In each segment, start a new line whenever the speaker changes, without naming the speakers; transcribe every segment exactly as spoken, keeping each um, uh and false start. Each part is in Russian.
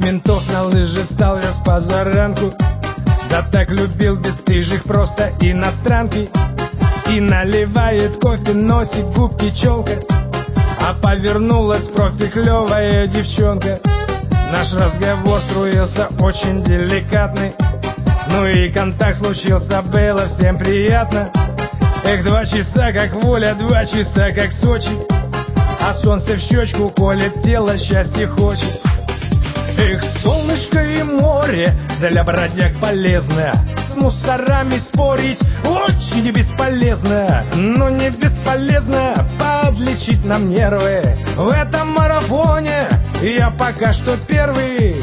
ментов на лыжи встал я с позаранку. Да так любил бесстыжих просто иностранки. И наливает кофе, носик, губки, челка. А повернулась в профиль клевая девчонка. Наш разговор струился очень деликатный. Ну и контакт случился, было всем приятно. Эх, два часа как воля, два часа как Сочи. А солнце в щечку колет, тело счастье хочет. Эх, солнышко и море для бродяг полезно. С мусорами спорить очень бесполезно. Но не бесполезно подлечить нам нервы. В этом марафоне я пока что первый.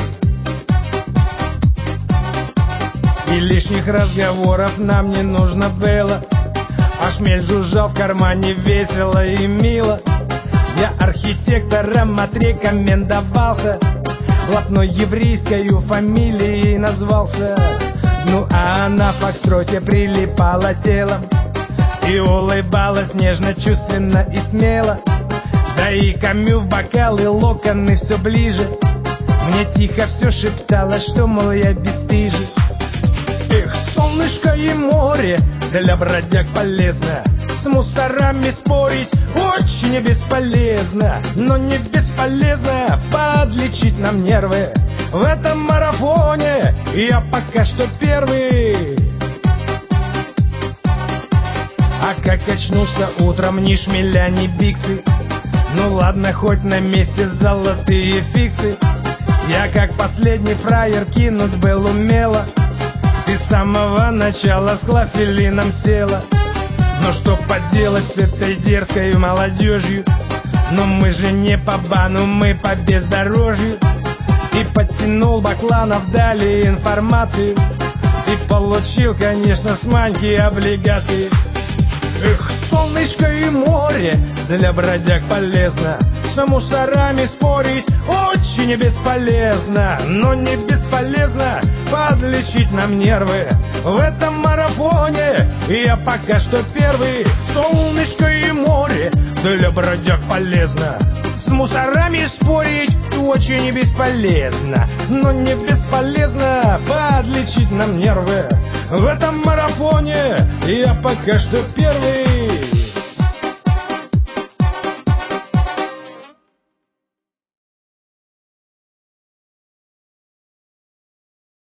И лишних разговоров нам не нужно было. А шмель жужжал в кармане весело и мило. Я архитектором отрекомендовался. Блатной еврейскою фамилией назвался. Ну а она в фокстроте прилипала телом и улыбалась нежно, чувственно и смело. Да и Камю в бокалы, локоны все ближе. Мне тихо все шептало, что, мол, я бесстыжий. Эх, солнышко и море для бродяг полезно. С мусорами спорить очень бесполезно. Но не бесполезно подлечить нам нервы. В этом марафоне я пока что первый. А как очнулся утром, ни шмеля, ни биксы. Ну ладно, хоть на месте золотые фиксы. Я как последний фраер кинуть был умело. Ты с самого начала с клофелином села. Но что поделать с этой дерзкой молодежью? Но мы же не по бану, мы по бездорожью. И подтянул Бакланов, дали информацию. И получил, конечно, с Маньки облигации. Эх, солнышко и море для бродяг полезно. С мусорами спорить очень бесполезно. Но не бесполезно подлечить нам нервы. В этом марафоне я пока что первый. Солнышко и море для бродяг полезно. С мусорами спорить очень бесполезно. Но не бесполезно подлечить нам нервы. В этом марафоне я пока что первый.